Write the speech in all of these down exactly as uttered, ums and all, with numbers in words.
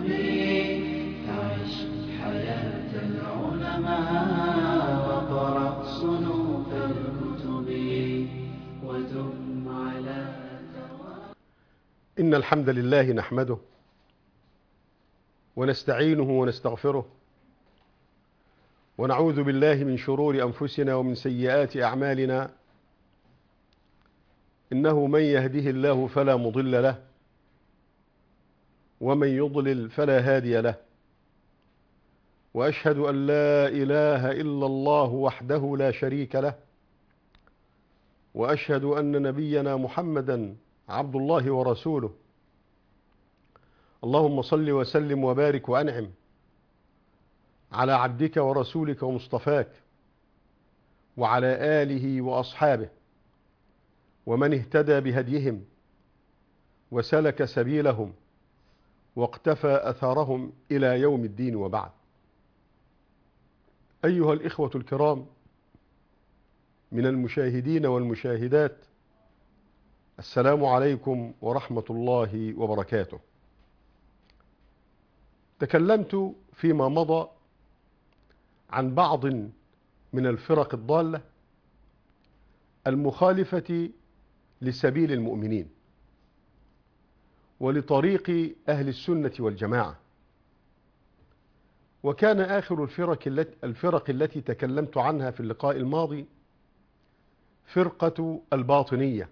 عش حياة العلماء وقرأ صنوف الكتب ودم على ثواب. إن الحمد لله نحمده ونستعينه ونستغفره ونعوذ بالله من شرور أنفسنا ومن سيئات أعمالنا. إنه من يهده الله فلا مضل له ومن يضلل فلا هادي له، وأشهد أن لا إله إلا الله وحده لا شريك له، وأشهد أن نبينا محمدا عبد الله ورسوله. اللهم صل وسلم وبارك وأنعم على عبدك ورسولك ومصطفاك وعلى آله وأصحابه ومن اهتدى بهديهم وسلك سبيلهم واقتفى أثارهم إلى يوم الدين، وبعد. أيها الإخوة الكرام من المشاهدين والمشاهدات، السلام عليكم ورحمة الله وبركاته. تكلمت فيما مضى عن بعض من الفرق الضالة المخالفة لسبيل المؤمنين ولطريق أهل السنة والجماعة. وكان آخر الفرق التي, الفرق التي تكلمت عنها في اللقاء الماضي فرقة الباطنية،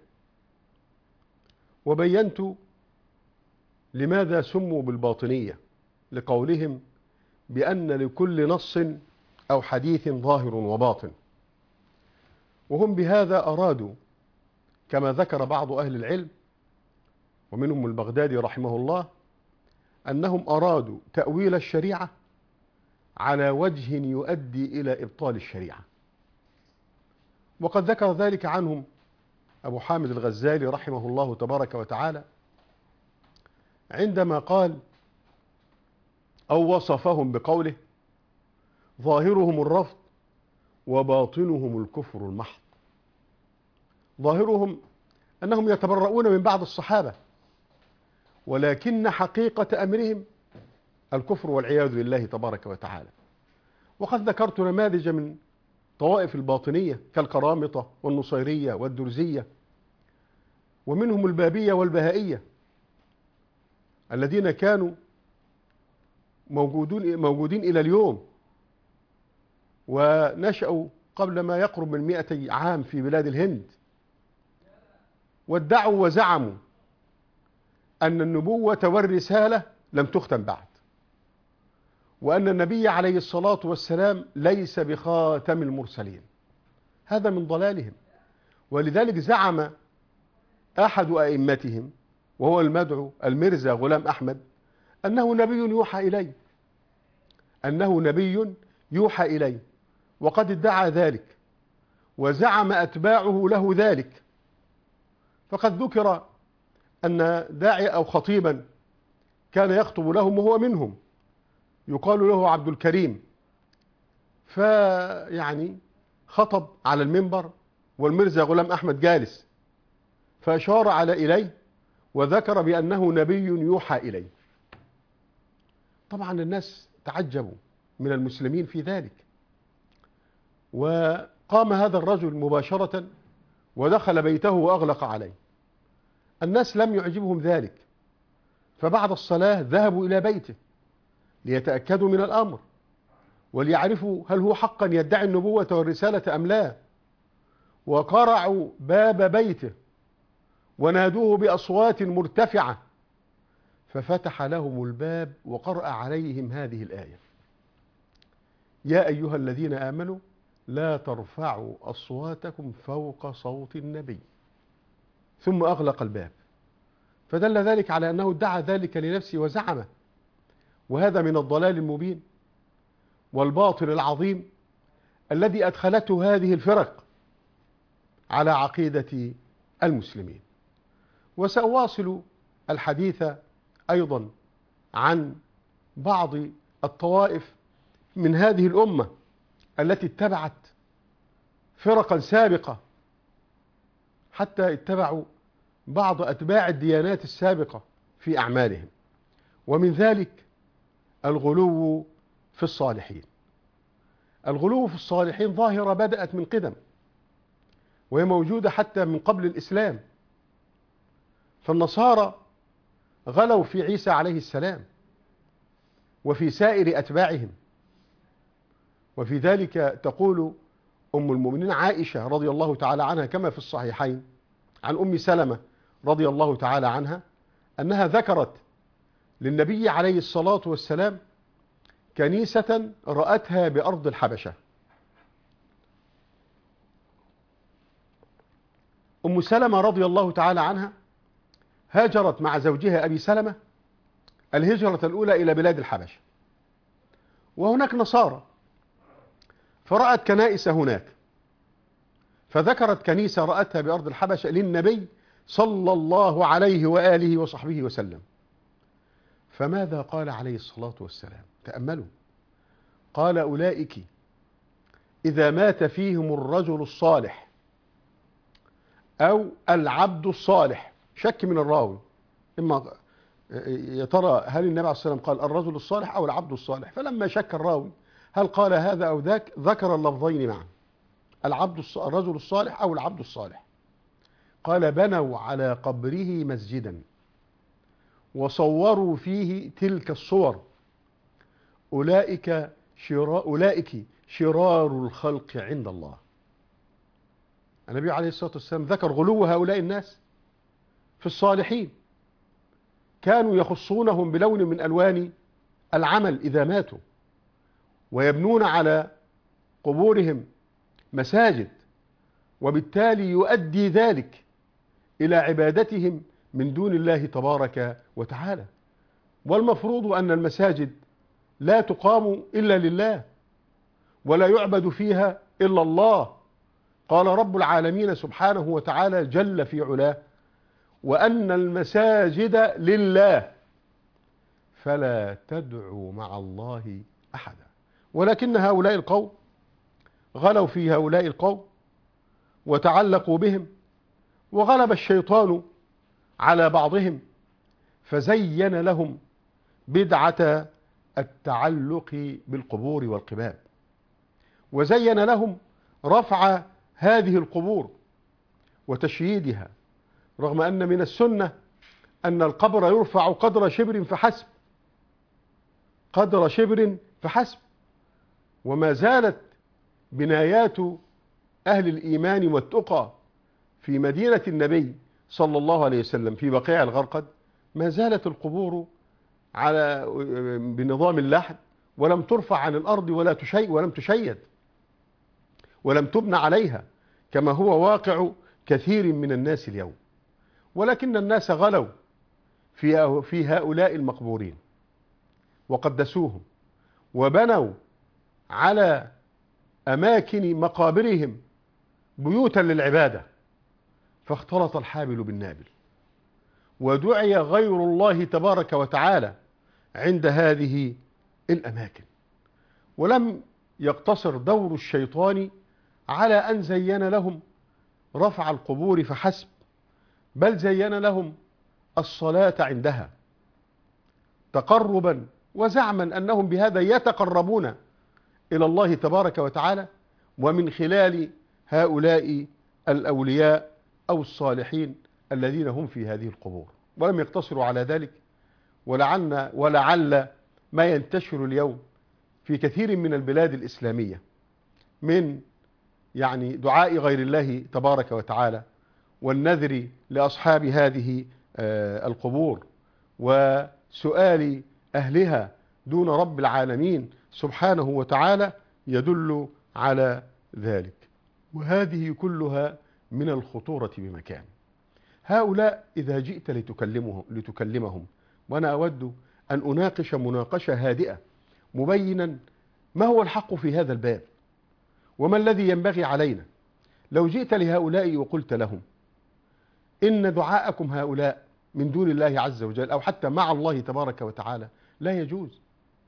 وبينت لماذا سموا بالباطنية، لقولهم بأن لكل نص أو حديث ظاهر وباطن، وهم بهذا أرادوا كما ذكر بعض أهل العلم ومنهم البغدادي رحمه الله أنهم أرادوا تأويل الشريعة على وجه يؤدي إلى إبطال الشريعة. وقد ذكر ذلك عنهم أبو حامد الغزالي رحمه الله تبارك وتعالى عندما قال أو وصفهم بقوله: ظاهرهم الرفض وباطنهم الكفر المحض. ظاهرهم أنهم يتبرؤون من بعض الصحابة، ولكن حقيقة أمرهم الكفر والعياذ بالله تبارك وتعالى. وقد ذكرت نماذج من طوائف الباطنية كالقرامطة والنصيرية والدرزية، ومنهم البابية والبهائية الذين كانوا موجودون موجودين إلى اليوم، ونشأوا قبل ما يقرب من مئتي عام في بلاد الهند، وادعوا وزعموا أن النبوة والرسالة لم تختم بعد، وأن النبي عليه الصلاة والسلام ليس بخاتم المرسلين. هذا من ضلالهم. ولذلك زعم أحد أئمتهم وهو المدعو المرزا غلام أحمد أنه نبي يوحى إليه، أنه نبي يوحى إليه، وقد ادعى ذلك وزعم أتباعه له ذلك. فقد ذكر أن داعي أو خطيبا كان يخطب لهم وهو منهم يقال له عبد الكريم، فيعني خطب على المنبر والمرزا غلام أحمد جالس، فأشار على إليه وذكر بأنه نبي يوحى إليه. طبعا الناس تعجبوا من المسلمين في ذلك، وقام هذا الرجل مباشرة ودخل بيته وأغلق عليه. الناس لم يعجبهم ذلك، فبعد الصلاة ذهبوا إلى بيته ليتأكدوا من الأمر وليعرفوا هل هو حقا يدعي النبوة والرسالة أم لا. وقرعوا باب بيته ونادوه بأصوات مرتفعة، ففتح لهم الباب وقرأ عليهم هذه الآية: يا أيها الذين آمنوا لا ترفعوا أصواتكم فوق صوت النبي، ثم أغلق الباب. فدل ذلك على أنه ادعى ذلك لنفسه وزعمه، وهذا من الضلال المبين والباطل العظيم الذي أدخلته هذه الفرق على عقيدة المسلمين. وسأواصل الحديث أيضا عن بعض الطوائف من هذه الأمة التي اتبعت فرقا سابقة، حتى اتبعوا بعض أتباع الديانات السابقة في أعمالهم. ومن ذلك الغلو في الصالحين. الغلو في الصالحين ظاهرة بدأت من قدم، وهي موجودة حتى من قبل الإسلام. فالنصارى غلوا في عيسى عليه السلام وفي سائر أتباعهم، وفي ذلك تقول أم المؤمنين عائشة رضي الله تعالى عنها كما في الصحيحين عن أم سلمة رضي الله تعالى عنها أنها ذكرت للنبي عليه الصلاة والسلام كنيسة رأتها بأرض الحبشة. أم سلمة رضي الله تعالى عنها هاجرت مع زوجها أبي سلمة الهجرة الأولى إلى بلاد الحبشة، وهناك نصارى، فرأت كنائس هناك، فذكرت كنيسة رأتها بأرض الحبشة للنبي صلى الله عليه وآله وصحبه وسلم. فماذا قال عليه الصلاة والسلام؟ تأملوا. قال: أولئك إذا مات فيهم الرجل الصالح أو العبد الصالح، شك من الراوي، إما يا ترى هل النبي عليه الصلاة والسلام قال الرجل الصالح أو العبد الصالح؟ فلما شك الراوي هل قال هذا أو ذاك ذكر اللفظين معا، العبد الرجل الصالح أو العبد الصالح. قال: بنوا على قبره مسجدا وصوروا فيه تلك الصور، أولئك شرار, أولئك شرار الخلق عند الله. النبي عليه الصلاة والسلام ذكر غلو هؤلاء الناس في الصالحين، كانوا يخصونهم بلون من ألوان العمل إذا ماتوا، ويبنون على قبورهم مساجد، وبالتالي يؤدي ذلك إلى عبادتهم من دون الله تبارك وتعالى. والمفروض أن المساجد لا تقام إلا لله، ولا يعبد فيها إلا الله. قال رب العالمين سبحانه وتعالى جل في علاه: وأن المساجد لله فلا تدعوا مع الله أحدا. ولكن هؤلاء القوم غلوا في هؤلاء القوم وتعلقوا بهم، وغلب الشيطان على بعضهم فزين لهم بدعة التعلق بالقبور والقباب، وزين لهم رفع هذه القبور وتشييدها، رغم أن من السنة أن القبر يرفع قدر شبر فحسب، قدر شبر فحسب. وما زالت بنايات أهل الإيمان والتقى في مدينة النبي صلى الله عليه وسلم في بقيع الغرقد، ما زالت القبور على بنظام اللحد، ولم ترفع عن الأرض ولا تشيء ولم تشيد ولم تبنى عليها كما هو واقع كثير من الناس اليوم. ولكن الناس غلوا في في هؤلاء المقبورين وقدسوهم، وبنوا على أماكن مقابرهم بيوتا للعبادة، فاختلط الحابل بالنابل، ودعي غير الله تبارك وتعالى عند هذه الأماكن. ولم يقتصر دور الشيطان على أن زين لهم رفع القبور فحسب، بل زين لهم الصلاة عندها تقربا وزعما أنهم بهذا يتقربون إلى الله تبارك وتعالى، ومن خلال هؤلاء الأولياء أو الصالحين الذين هم في هذه القبور. ولم يقتصروا على ذلك، ولعل, ولعل ما ينتشر اليوم في كثير من البلاد الإسلامية من يعني دعاء غير الله تبارك وتعالى والنذر لأصحاب هذه القبور وسؤال أهلها دون رب العالمين سبحانه وتعالى يدل على ذلك. وهذه كلها من الخطورة بمكان. هؤلاء إذا جئت لتكلمهم, لتكلمهم وأنا أود أن أناقش مناقشة هادئة مبينا ما هو الحق في هذا الباب وما الذي ينبغي علينا. لو جئت لهؤلاء وقلت لهم إن دعاءكم هؤلاء من دون الله عز وجل أو حتى مع الله تبارك وتعالى لا يجوز،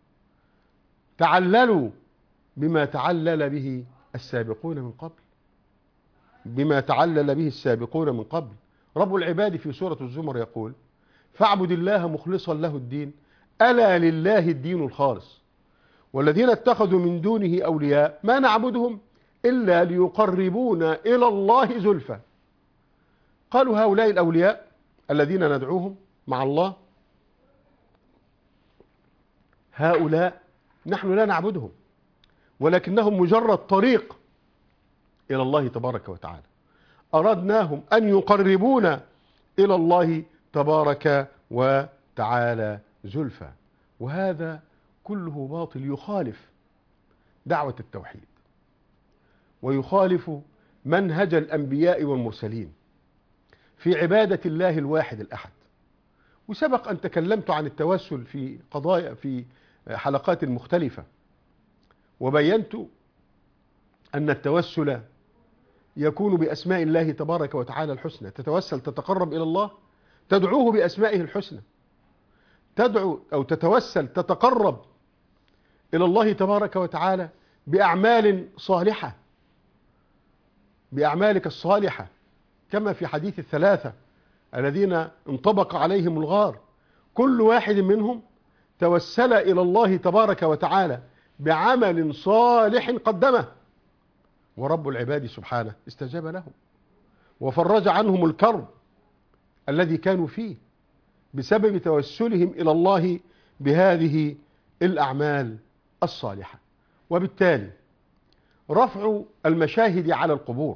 تعللوا بما تعلل به السابقون من قبل، بما تعلل به السابقون من قبل. رب العباد في سورة الزمر يقول: فاعبد الله مخلصا له الدين ألا لله الدين الخالص والذين اتخذوا من دونه أولياء ما نعبدهم إلا ليقربونا إلى الله زلفى. قالوا هؤلاء الأولياء الذين ندعوهم مع الله هؤلاء نحن لا نعبدهم ولكنهم مجرد طريق إلى الله تبارك وتعالى، أردناهم أن يقربونا إلى الله تبارك وتعالى زلفى. وهذا كله باطل يخالف دعوة التوحيد ويخالف منهج الأنبياء والمرسلين في عبادة الله الواحد الأحد. وسبق أن تكلمت عن التوسل في قضايا في حلقات مختلفة، وبينت أن التوسل يكون بأسماء الله تبارك وتعالى الحسنى. تتوسل تتقرب إلى الله، تدعوه بأسمائه الحسنى، تدعو أو تتوسل تتقرب إلى الله تبارك وتعالى بأعمال صالحة، بأعمالك الصالحة، كما في حديث الثلاثة الذين انطبق عليهم الغار، كل واحد منهم توسل إلى الله تبارك وتعالى بعمل صالح قدمه، ورب العباد سبحانه استجاب لهم وفرج عنهم الكرب الذي كانوا فيه بسبب توسلهم إلى الله بهذه الأعمال الصالحة. وبالتالي رفع المشاهد على القبور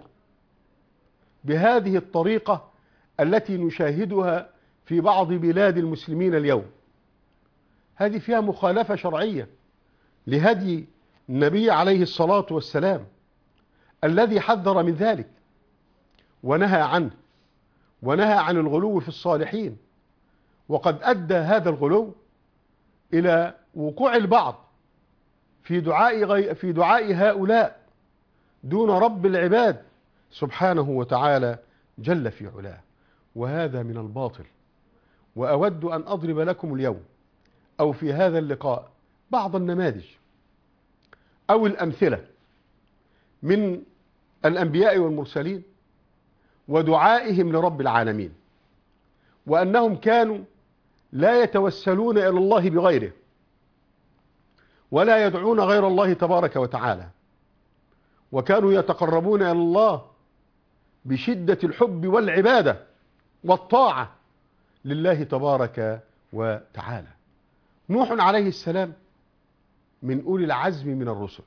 بهذه الطريقة التي نشاهدها في بعض بلاد المسلمين اليوم، هذه فيها مخالفة شرعية لهدي النبي عليه الصلاة والسلام الذي حذر من ذلك ونهى عنه، ونهى عن الغلو في الصالحين. وقد أدى هذا الغلو إلى وقوع البعض في دعاء غي في دعاء هؤلاء دون رب العباد سبحانه وتعالى جل في علاه، وهذا من الباطل. وأود أن أضرب لكم اليوم أو في هذا اللقاء بعض النماذج أو الأمثلة من الأنبياء والمرسلين ودعائهم لرب العالمين، وأنهم كانوا لا يتوسلون إلى الله بغيره ولا يدعون غير الله تبارك وتعالى، وكانوا يتقربون إلى الله بشدة الحب والعبادة والطاعة لله تبارك وتعالى. نوح عليه السلام من أولي العزم من الرسل،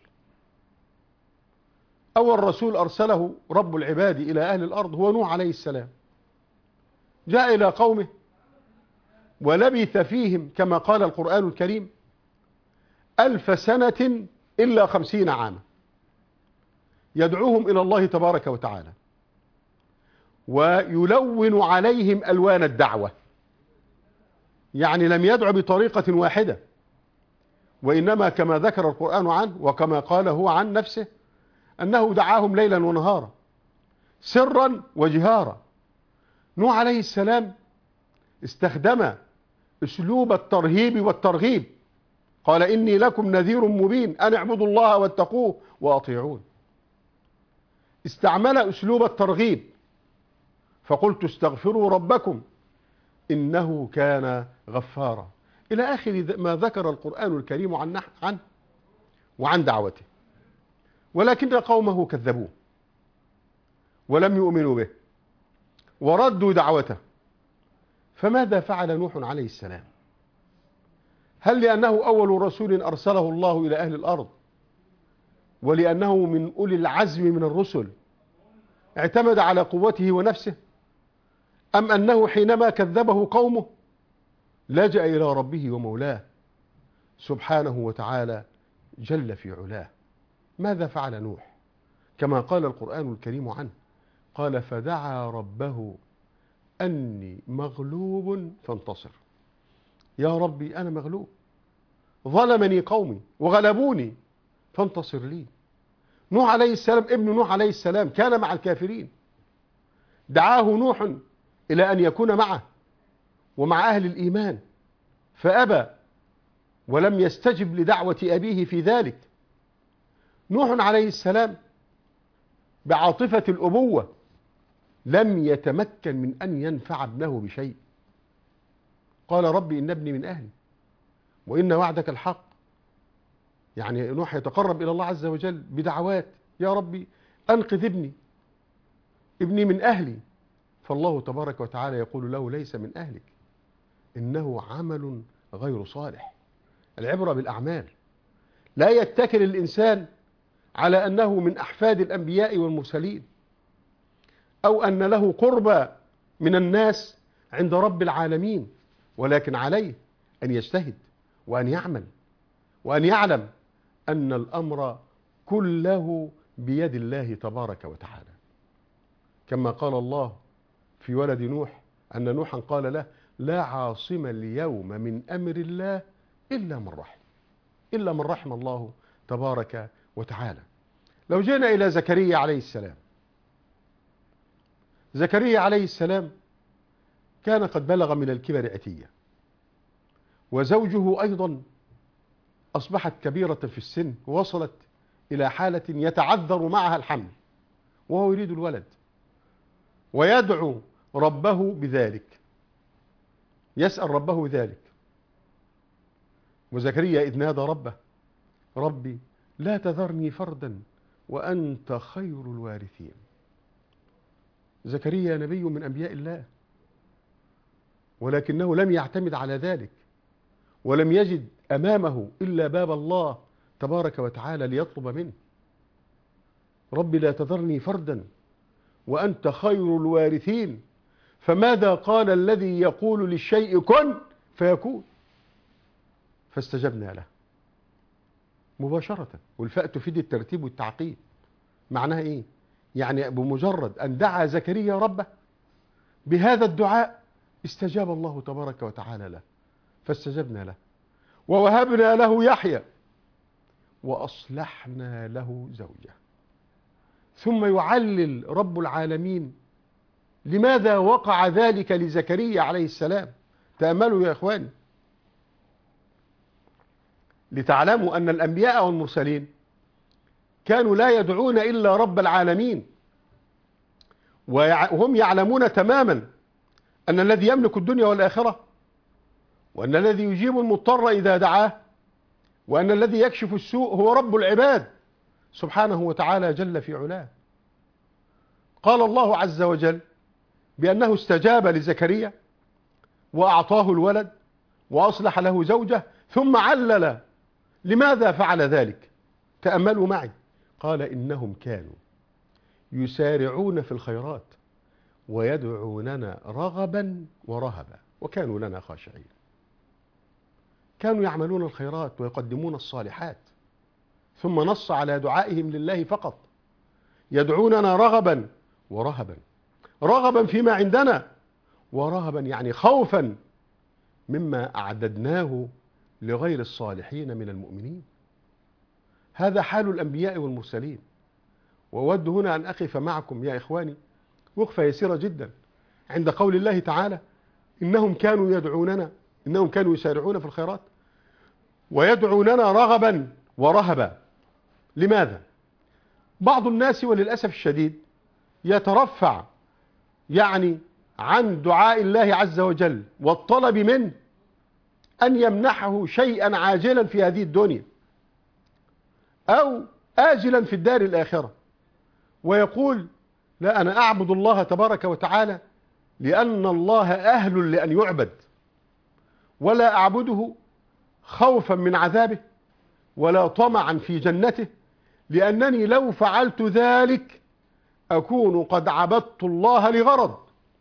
أول رسول أرسله رب العباد إلى أهل الأرض هو نوح عليه السلام. جاء إلى قومه ولبث فيهم كما قال القرآن الكريم ألف سنة إلا خمسين عاما، يدعوهم إلى الله تبارك وتعالى ويلون عليهم ألوان الدعوة، يعني لم يدعو بطريقة واحدة، وإنما كما ذكر القرآن عنه وكما قال هو عن نفسه أنه دعاهم ليلا ونهارا سرا وجهارا. نوح عليه السلام استخدم أسلوب الترهيب والترغيب، قال إني لكم نذير مبين أن اعبدوا الله واتقوه وأطيعون. استعمل أسلوب الترغيب فقلت استغفروا ربكم إنه كان غفارا إلى آخر ما ذكر القرآن الكريم عن عنه وعن دعوته، ولكن قومه كذبوه ولم يؤمنوا به وردوا دعوته. فماذا فعل نوح عليه السلام؟ هل لأنه أول رسول أرسله الله إلى أهل الأرض ولأنه من أولي العزم من الرسل اعتمد على قوته ونفسه، أم أنه حينما كذبه قومه لجأ إلى ربه ومولاه سبحانه وتعالى جل في علاه؟ ماذا فعل نوح؟ كما قال القرآن الكريم عنه قال فدعا ربه أني مغلوب فانتصر. يا ربي أنا مغلوب، ظلمني قومي وغلبوني فانتصر لي. نوح عليه السلام ابن نوح عليه السلام كان مع الكافرين، دعاه نوح إلى أن يكون معه ومع أهل الإيمان فأبى ولم يستجب لدعوة أبيه في ذلك. نوح عليه السلام بعاطفة الأبوة لم يتمكن من أن ينفع ابنه بشيء. قال ربي إن ابني من أهلي وإن وعدك الحق. يعني نوح يتقرب إلى الله عز وجل بدعوات: يا ربي أنقذ ابني، ابني من أهلي. فالله تبارك وتعالى يقول له: ليس من أهلك، إنه عمل غير صالح. العبرة بالأعمال. لا يتكل الإنسان على أنه من أحفاد الأنبياء والمرسلين، أو أن له قربى من الناس عند رب العالمين، ولكن عليه أن يجتهد وأن يعمل وأن يعلم أن الأمر كله بيد الله تبارك وتعالى. كما قال الله في ولد نوح أن نوحا قال له: لا عاصم اليوم من أمر الله إلا من رحم، إلا من رحم الله تبارك وتعالى. لو جينا إلى زكريا عليه السلام، زكريا عليه السلام كان قد بلغ من الكبر عتية، وزوجه أيضا أصبحت كبيرة في السن، ووصلت إلى حالة يتعذر معها الحمل، وهو يريد الولد ويدعو ربه بذلك، يسأل ربه ذلك. وزكريا إذ نادى ربه: ربي لا تذرني فردا وأنت خير الوارثين. زكريا نبي من أنبياء الله، ولكنه لم يعتمد على ذلك، ولم يجد أمامه إلا باب الله تبارك وتعالى ليطلب منه: ربي لا تذرني فردا وأنت خير الوارثين. فماذا قال الذي يقول للشيء كن فيكون؟ فاستجبنا له مباشرة. والفاء تفيد الترتيب والتعقيب. معناها إيه؟ يعني بمجرد أن دعا زكريا ربه بهذا الدعاء استجاب الله تبارك وتعالى له، فاستجبنا له ووهبنا له يحيى وأصلحنا له زوجه. ثم يعلل رب العالمين لماذا وقع ذلك لزكريا عليه السلام. تأملوا يا إخواني، لتعلموا أن الأنبياء والمرسلين كانوا لا يدعون إلا رب العالمين، وهم يعلمون تماما أن الذي يملك الدنيا والآخرة، وأن الذي يجيب المضطر إذا دعاه، وأن الذي يكشف السوء هو رب العباد سبحانه وتعالى جل في علاه. قال الله عز وجل بأنه استجاب لزكريا وأعطاه الولد وأصلح له زوجه، ثم علل لماذا فعل ذلك. تأملوا معي. قال: إنهم كانوا يسارعون في الخيرات ويدعوننا رغبا ورهبا وكانوا لنا خاشعين. كانوا يعملون الخيرات ويقدمون الصالحات، ثم نص على دعائهم لله فقط: يدعوننا رغبا ورهبا. رغبا فيما عندنا، ورهبا يعني خوفا مما أعددناه لغير الصالحين من المؤمنين. هذا حال الأنبياء والمرسلين. وأود هنا أن أقف معكم يا إخواني وقفة يسيرة جدا عند قول الله تعالى: إنهم كانوا يدعوننا، إنهم كانوا يسارعون في الخيرات ويدعوننا رغبا ورهبا. لماذا؟ بعض الناس وللأسف الشديد يترفع يعني عن دعاء الله عز وجل والطلب منه أن يمنحه شيئا عاجلا في هذه الدنيا أو آجلا في الدار الآخرة، ويقول: لا، أنا أعبد الله تبارك وتعالى لأن الله أهل لأن يعبد، ولا أعبده خوفا من عذابه ولا طمعا في جنته، لأنني لو فعلت ذلك أكون قد عبدت الله لغرض،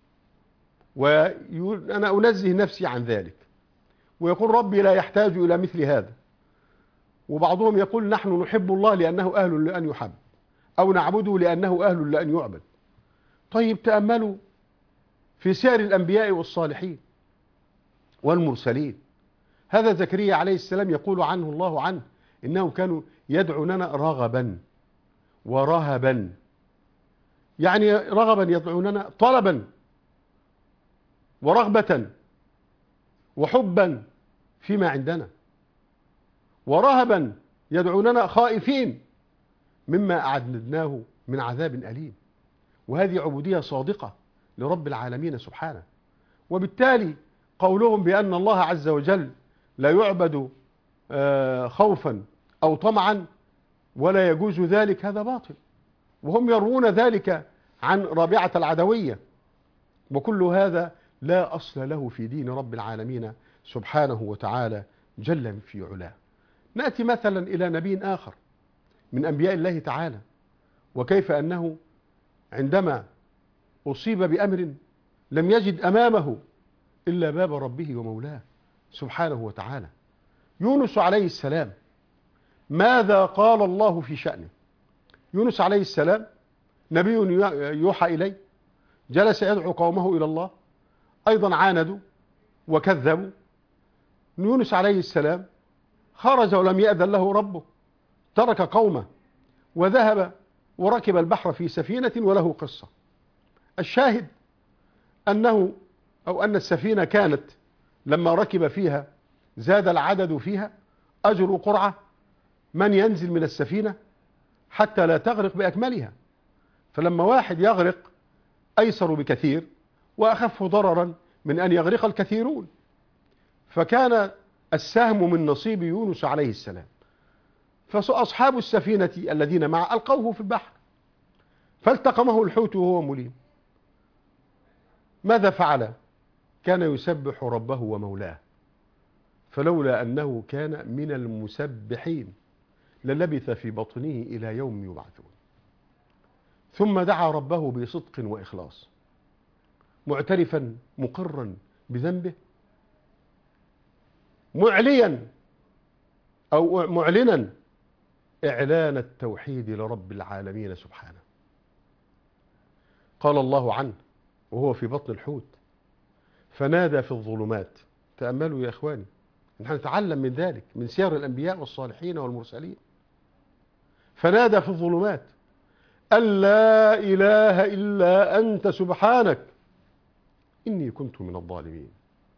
وأنا أنزه نفسي عن ذلك. ويقول: ربي لا يحتاج إلى مثل هذا. وبعضهم يقول: نحن نحب الله لأنه أهل لأن يحب، أو نعبده لأنه أهل لأن يعبد. طيب تأملوا في سير الأنبياء والصالحين والمرسلين. هذا زكريا عليه السلام يقول عنه الله عنه: إنهم كانوا يدعوننا رغبا ورهبا. يعني رغبا يدعوننا طلبا ورغبة وحبا فيما عندنا، ورهبا يدعوننا خائفين مما أعددناه من عذاب أليم. وهذه عبودية صادقة لرب العالمين سبحانه. وبالتالي قولهم بأن الله عز وجل لا يعبد خوفا أو طمعا ولا يجوز ذلك، هذا باطل. وهم يروون ذلك عن رابعة العدوية، وكل هذا لا أصل له في دين رب العالمين سبحانه وتعالى جل في علاه. نأتي مثلا إلى نبي آخر من أنبياء الله تعالى، وكيف أنه عندما أصيب بأمر لم يجد أمامه إلا باب ربه ومولاه سبحانه وتعالى. يونس عليه السلام، ماذا قال الله في شأنه؟ يونس عليه السلام نبي يوحى إليه، جلس يدعو قومه إلى الله، أيضا عاندوا وكذبوا. يونس عليه السلام خرج ولم يأذن له ربه، ترك قومه وذهب وركب البحر في سفينة وله قصة. الشاهد أنه أو أن السفينة كانت لما ركب فيها زاد العدد فيها، أجر قرعة من ينزل من السفينة حتى لا تغرق بأكملها. فلما واحد يغرق أيسر بكثير وأخف ضررا من أن يغرق الكثيرون. فكان السهم من نصيب يونس عليه السلام، فأصحاب السفينة الذين معه ألقوه في البحر فالتقمه الحوت وهو مليم. ماذا فعل؟ كان يسبح ربه ومولاه، فلولا أنه كان من المسبحين للبث في بطنه إلى يوم يبعثون. ثم دعا ربه بصدق وإخلاص، معترفا مقرا بذنبه، معليا أو معلنا إعلان التوحيد لرب العالمين سبحانه. قال الله عنه وهو في بطن الحوت: فنادى في الظلمات. تأملوا يا إخواني، نحن نتعلم من ذلك من سير الأنبياء والصالحين والمرسلين. فنادى في الظلمات أن لا إله إلا أنت سبحانك إني كنت من الظالمين.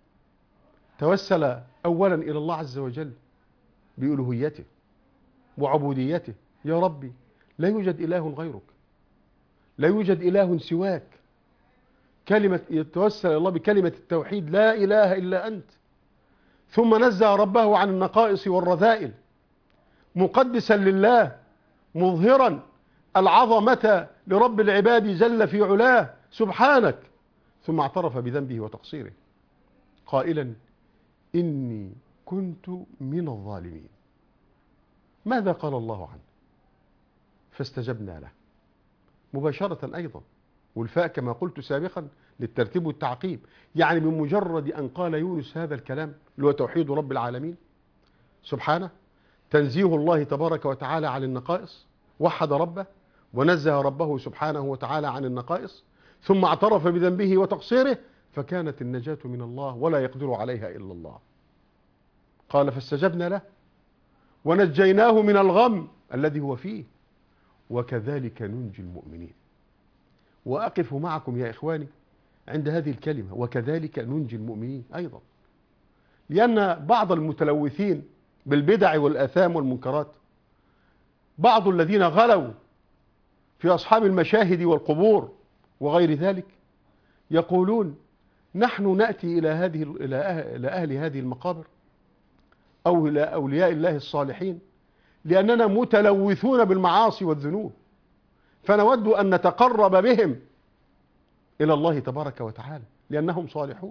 توسل أولا إلى الله عز وجل بألوهيته وعبوديته: يا ربي لا يوجد إله غيرك، لا يوجد إله سواك. كلمة يتوسل إلى الله بكلمة التوحيد: لا إله إلا أنت. ثم نزه ربه عن النقائص والرذائل، مقدسا لله، مظهرا العظمة لرب العباد جل في علاه سبحانك. ثم اعترف بذنبه وتقصيره قائلا: إني كنت من الظالمين. ماذا قال الله عنه؟ فاستجبنا له مباشرة أيضا، والفاء كما قلت سابقا للترتيب والتعقيب، يعني من مجرد أن قال يونس هذا الكلام اللي هو توحيد رب العالمين سبحانه، تنزيه الله تبارك وتعالى عن النقائص، وحد ربه ونزه ربه سبحانه وتعالى عن النقائص، ثم اعترف بذنبه وتقصيره، فكانت النجاة من الله ولا يقدر عليها إلا الله. قال: فاستجبنا له ونجيناه من الغم الذي هو فيه وكذلك ننجي المؤمنين. وأقف معكم يا إخواني عند هذه الكلمة: وكذلك ننجي المؤمنين أيضا، لأن بعض المتلوثين بالبدع والآثام والمنكرات، بعض الذين غلوا في أصحاب المشاهد والقبور وغير ذلك، يقولون: نحن نأتي إلى هذه إلى أهل هذه المقابر أو إلى أولياء الله الصالحين لأننا متلوثون بالمعاصي والذنوب، فنود أن نتقرب بهم إلى الله تبارك وتعالى لأنهم صالحون.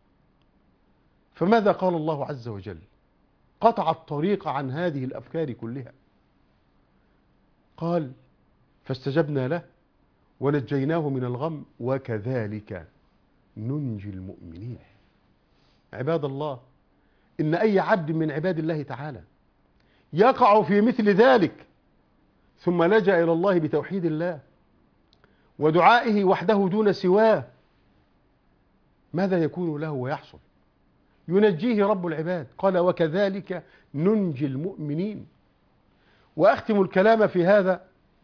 فماذا قال الله عز وجل؟ قطع الطريق عن هذه الأفكار كلها. قال: فاستجبنا له ونجيناه من الغم وكذلك ننجي المؤمنين. عباد الله، إن أي عبد من عباد الله تعالى يقع في مثل ذلك ثم لجأ إلى الله بتوحيد الله ودعائه وحده دون سواه، ماذا يكون له ويحصل؟ ينجيه رب العباد. قال: وكذلك ننجي المؤمنين. وأختم الكلام في هذا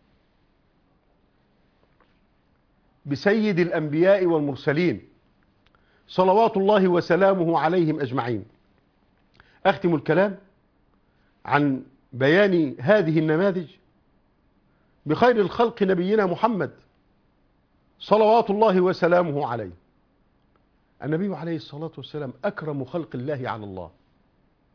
بسيد الأنبياء والمرسلين صلوات الله وسلامه عليهم أجمعين. أختم الكلام عن بيان هذه النماذج بخير الخلق نبينا محمد صلوات الله وسلامه عليه. النبي عليه الصلاة والسلام أكرم خلق الله على الله،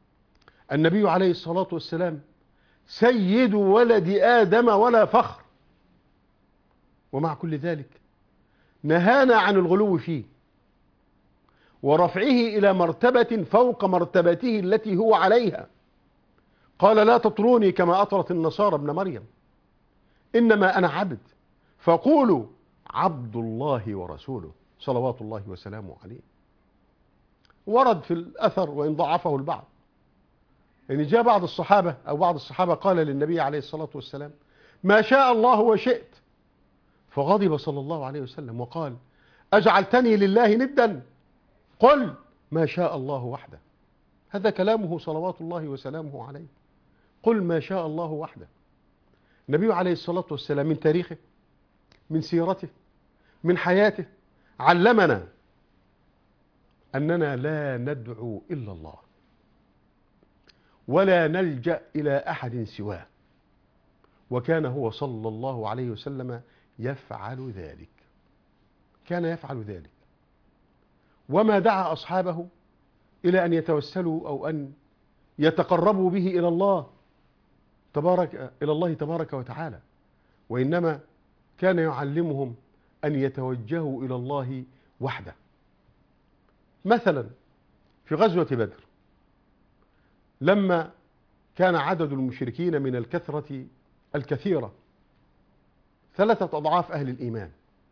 النبي عليه الصلاة والسلام سيد ولد آدم ولا فخر، ومع كل ذلك نهانا عن الغلو فيه ورفعه إلى مرتبة فوق مرتبته التي هو عليها. قال لا تطروني كما أطرت النصارى ابن مريم، إنما أنا عبد فقولوا عبد الله ورسوله صلوات الله وسلامه عليه. ورد في الأثر وإن ضعفه البعض يعني جاء بعض الصحابة أو بعض الصحابة قال للنبي عليه الصلاة والسلام ما شاء الله وشئت، فغضب صلى الله عليه وسلم وقال أجعلتني لله ندا؟ قل ما شاء الله وحده. هذا كلامه صلوات الله وسلامه عليه، قل ما شاء الله وحده. النبي عليه الصلاة والسلام من تاريخه، من سيرته، من حياته علمنا أننا لا ندعو إلا الله ولا نلجأ إلى أحد سواه، وكان هو صلى الله عليه وسلم يفعل ذلك، كان يفعل ذلك، وما دعا أصحابه إلى أن يتوسلوا أو أن يتقربوا به إلى الله تبارك إلى الله تبارك وتعالى، وإنما كان يعلمهم أن يتوجهوا إلى الله وحده. مثلا في غزوة بدر لما كان عدد المشركين من الكثرة الكثيرة ثلاثة أضعاف أهل الإيمان،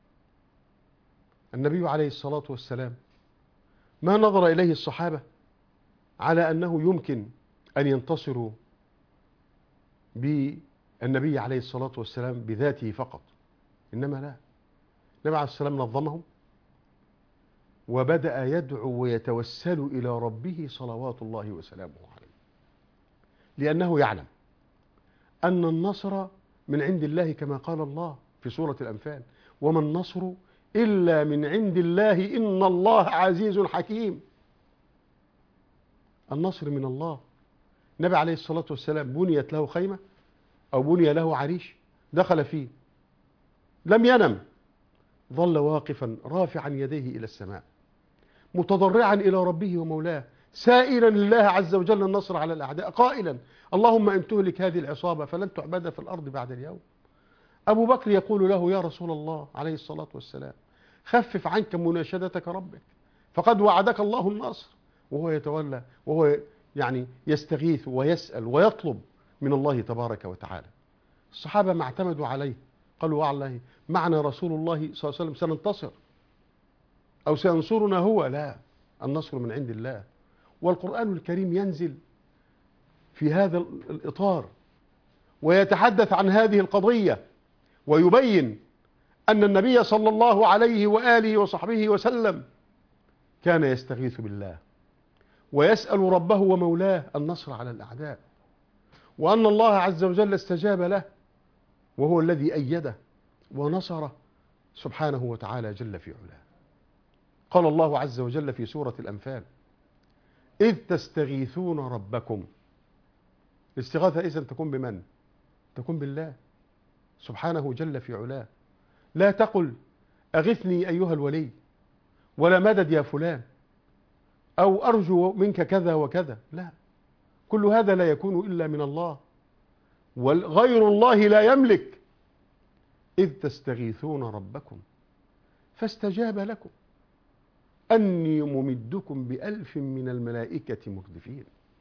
النبي عليه الصلاة والسلام ما نظر إليه الصحابة على أنه يمكن أن ينتصروا بالنبي عليه الصلاة والسلام بذاته فقط، إنما لا، النبي عليه السلام نظمهم وبدأ يدعو ويتوسل إلى ربه صلوات الله وسلامه عليه، لأنه يعلم أن النصر من عند الله كما قال الله في سورة الأنفال وما النصر إلا من عند الله إن الله عزيز حكيم. النصر من الله. النبي عليه الصلاة والسلام بنيت له خيمة أو بني له عريش دخل فيه لم ينم، ظل واقفا رافعا يديه إلى السماء متضرعا إلى ربه ومولاه سائلا لله عز وجل النصر على الأعداء قائلا اللهم إن تهلك هذه العصابة فلن تعبد في الأرض بعد اليوم. أبو بكر يقول له يا رسول الله عليه الصلاة والسلام خفف عنك مناشدتك ربك فقد وعدك الله النصر، وهو يتولى وهو يعني يستغيث ويسأل ويطلب من الله تبارك وتعالى. الصحابة ما اعتمدوا عليه، قالوا والله معنا رسول الله صلى الله عليه وسلم سننتصر أو سينصرنا هو، لا، النصر من عند الله. والقرآن الكريم ينزل في هذا الإطار ويتحدث عن هذه القضية ويبين أن النبي صلى الله عليه وآله وصحبه وسلم كان يستغيث بالله ويسأل ربه ومولاه النصر على الأعداء، وأن الله عز وجل استجاب له وهو الذي أيده ونصره سبحانه وتعالى جل في علاه. قال الله عز وجل في سورة الأنفال إذ تستغيثون ربكم. الاستغاثة إذن تكون بمن؟ تكون بالله سبحانه جل في علاه. لا تقل أغثني أيها الولي ولا مدد يا فلان أو أرجو منك كذا وكذا، لا، كل هذا لا يكون إلا من الله، وغير الله لا يملك. إذ تستغيثون ربكم فاستجاب لكم أني ممدكم بألف من الملائكة مردفين.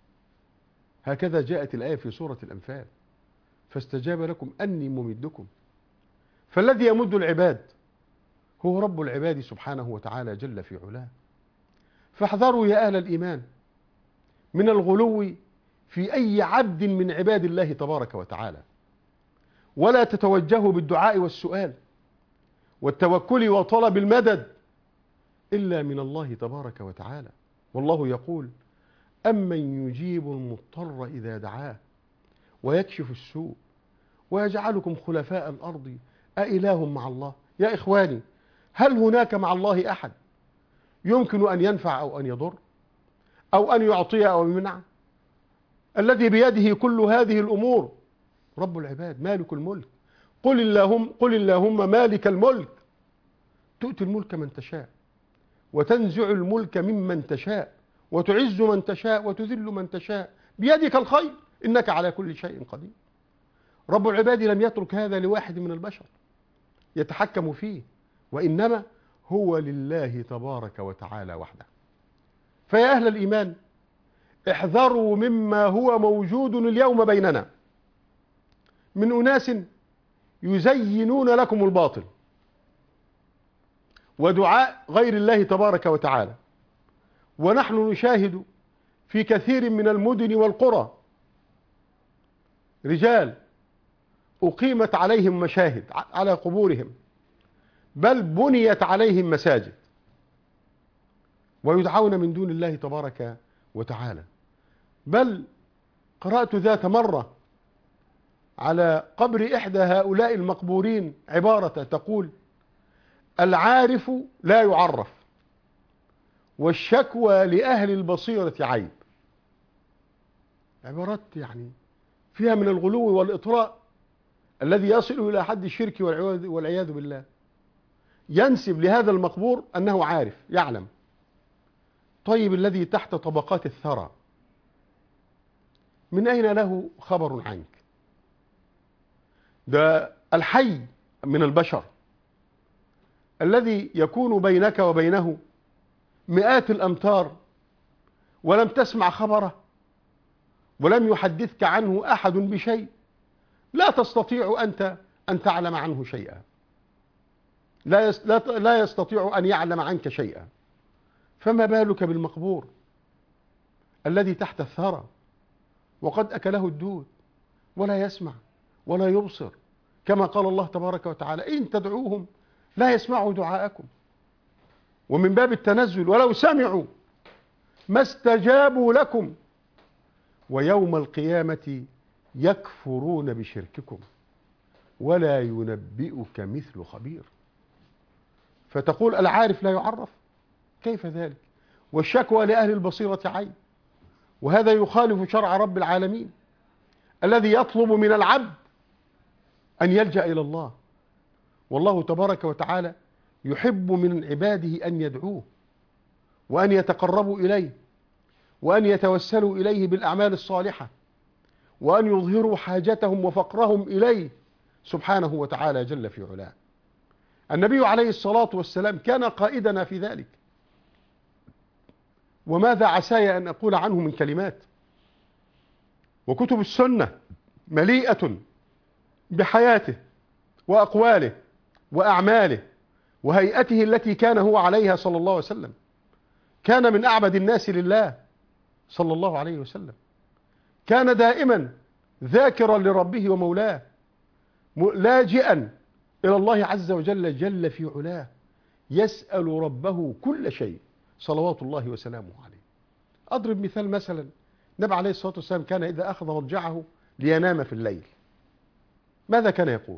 هكذا جاءت الآية في سورة الأنفال، فاستجاب لكم أني ممدكم. فالذي يمد العباد هو رب العباد سبحانه وتعالى جل في علاه. فاحذروا يا أهل الإيمان من الغلو في أي عبد من عباد الله تبارك وتعالى، ولا تتوجهوا بالدعاء والسؤال والتوكل وطلب المدد إلا من الله تبارك وتعالى. والله يقول أمن يجيب المضطر إذا دعاه ويكشف السوء ويجعلكم خلفاء الأرض أإله مع الله. يا إخواني، هل هناك مع الله أحد يمكن أن ينفع أو أن يضر أو أن يعطي أو يمنع؟ الذي بيده كل هذه الأمور رب العباد مالك الملك. قل اللهم, قل اللهم مالك الملك تؤتي الملك من تشاء وتنزع الملك ممن تشاء وتعز من تشاء وتذل من تشاء بيدك الخير إنك على كل شيء قدير. رب العباد لم يترك هذا لواحد من البشر يتحكم فيه، وإنما هو لله تبارك وتعالى وحده. فيا أهل الإيمان، احذروا مما هو موجود اليوم بيننا من أناس يزينون لكم الباطل ودعاء غير الله تبارك وتعالى. ونحن نشاهد في كثير من المدن والقرى رجال أقيمت عليهم مشاهد على قبورهم، بل بنيت عليهم مساجد، ويدعون من دون الله تبارك وتعالى. بل قرأت ذات مرة على قبر إحدى هؤلاء المقبورين عبارة تقول: العارف لا يعرف، والشكوى لأهل البصيرة عيب. عبارات يعني فيها من الغلو والإطراء الذي يصل إلى حد الشرك والعياذ بالله. ينسب لهذا المقبور أنه عارف يعلم. طيب الذي تحت طبقات الثرى من أين له خبر عنك؟ ده الحي من البشر الذي يكون بينك وبينه مئات الأمتار ولم تسمع خبره ولم يحدثك عنه أحد بشيء، لا تستطيع أنت أن تعلم عنه شيئا، لا لا يستطيع أن يعلم عنك شيئا. فما بالك بالمقبور الذي تحت الثرى وقد أكله الدود ولا يسمع ولا يبصر، كما قال الله تبارك وتعالى: إن تدعوهم لا يسمعوا دعاءكم. ومن باب التنزل: ولو سمعوا ما استجابوا لكم ويوم القيامة يكفرون بشرككم ولا ينبئك مثل خبير. فتقول العارف لا يعرف، كيف ذلك؟ والشكوى لأهل البصيرة عيب. وهذا يخالف شرع رب العالمين الذي يطلب من العبد أن يلجأ إلى الله. والله تبارك وتعالى يحب من عباده أن يدعوه وأن يتقربوا إليه وأن يتوسلوا إليه بالأعمال الصالحة وأن يظهروا حاجتهم وفقرهم إليه سبحانه وتعالى جل في علاه. النبي عليه الصلاة والسلام كان قائدنا في ذلك. وماذا عساي أن أقول عنه من كلمات؟ وكتب السنة مليئة بحياته وأقواله وأعماله وهيئته التي كان هو عليها صلى الله عليه وسلم. كان من أعبد الناس لله صلى الله عليه وسلم. كان دائما ذاكرا لربه ومولاه، لاجئا إلى الله عز وجل جل في علاه، يسأل ربه كل شيء صلوات الله وسلامه عليه. أضرب مثال، مثلا النبي عليه الصلاة والسلام كان إذا أخذ مضجعه لينام في الليل ماذا كان يقول؟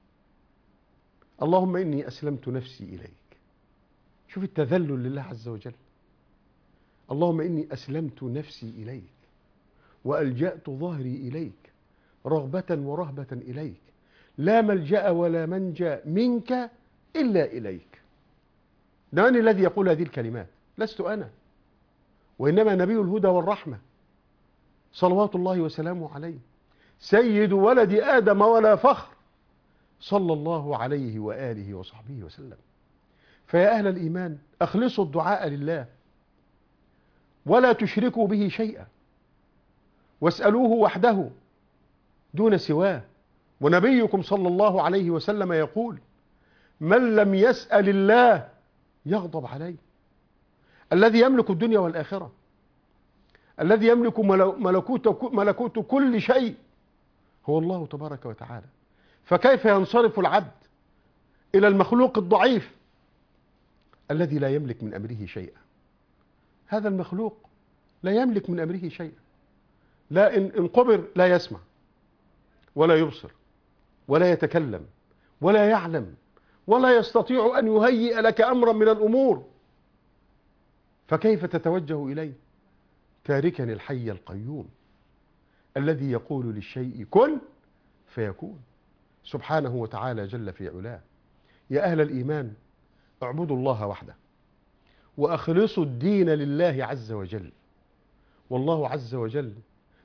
اللهم إني أسلمت نفسي إليك. شوف التذلل لله عز وجل. اللهم إني أسلمت نفسي إليك وألجأت ظهري إليك رغبة ورهبة إليك، لا ملجأ ولا منجا منك إلا إليك. ده من الذي يقول هذه الكلمات؟ لست أنا، وإنما نبي الهدى والرحمة صلوات الله وسلامه عليه، سيد ولد آدم ولا فخر، صلى الله عليه وآله وصحبه وسلم. فيا أهل الإيمان، أخلصوا الدعاء لله ولا تشركوا به شيئا، واسألوه وحده دون سواه. ونبيكم صلى الله عليه وسلم يقول: من لم يسأل الله يغضب عليه. الذي يملك الدنيا والآخرة، الذي يملك ملكوت ملكوت كل شيء هو الله تبارك وتعالى. فكيف ينصرف العبد إلى المخلوق الضعيف الذي لا يملك من أمره شيئا؟ هذا المخلوق لا يملك من أمره شيئا، لا إن قبر لا يسمع ولا يبصر ولا يتكلم ولا يعلم ولا يستطيع أن يهيئ لك أمرا من الأمور، فكيف تتوجه إليه؟ تاركا الحي القيوم الذي يقول للشيء كن فيكون سبحانه وتعالى جل في علاه. يا أهل الإيمان، اعبدوا الله وحده وأخلصوا الدين لله عز وجل. والله عز وجل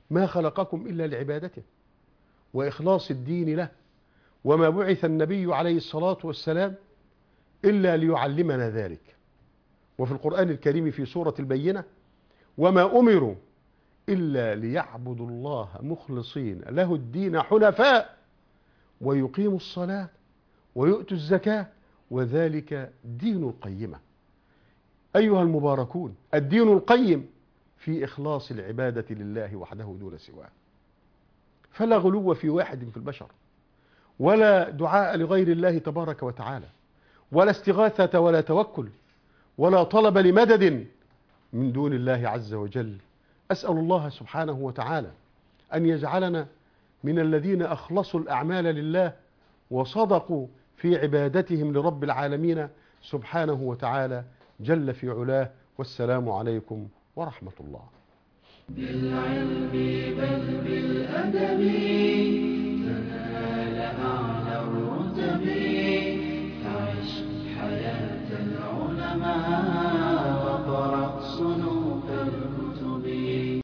ما خلقكم إلا لعبادته وإخلاص الدين له، وما بعث النبي عليه الصلاة والسلام إلا ليعلمنا ذلك. وفي القرآن الكريم في سورة البينة: وما أمروا إلا ليعبدوا الله مخلصين له الدين حنفاء ويقيموا الصلاة ويؤتوا الزكاة وذلك دين القيمة. أيها المباركون، الدين القيم في إخلاص العبادة لله وحده دون سواه، فلا غلو في واحد في البشر، ولا دعاء لغير الله تبارك وتعالى، ولا استغاثة ولا توكل، ولا طلب لمدد من دون الله عز وجل. أسأل الله سبحانه وتعالى أن يجعلنا من الذين أخلصوا الأعمال لله وصدقوا في عبادتهم لرب العالمين سبحانه وتعالى جل في علاه. والسلام عليكم ورحمة الله. بالعلم بل